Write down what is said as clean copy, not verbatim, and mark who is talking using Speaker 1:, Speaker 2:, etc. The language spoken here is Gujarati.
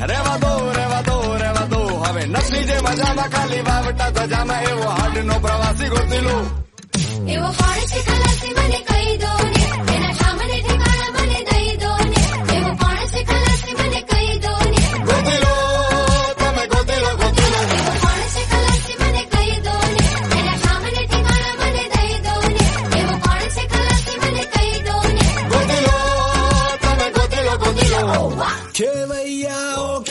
Speaker 1: રેવા દો રેવા દો રેવા દો હવે નથી જે મજામાં ખાલી વાવટા ધજામાં એવો હાડનો પ્રવાસી ગોતી લો
Speaker 2: એવો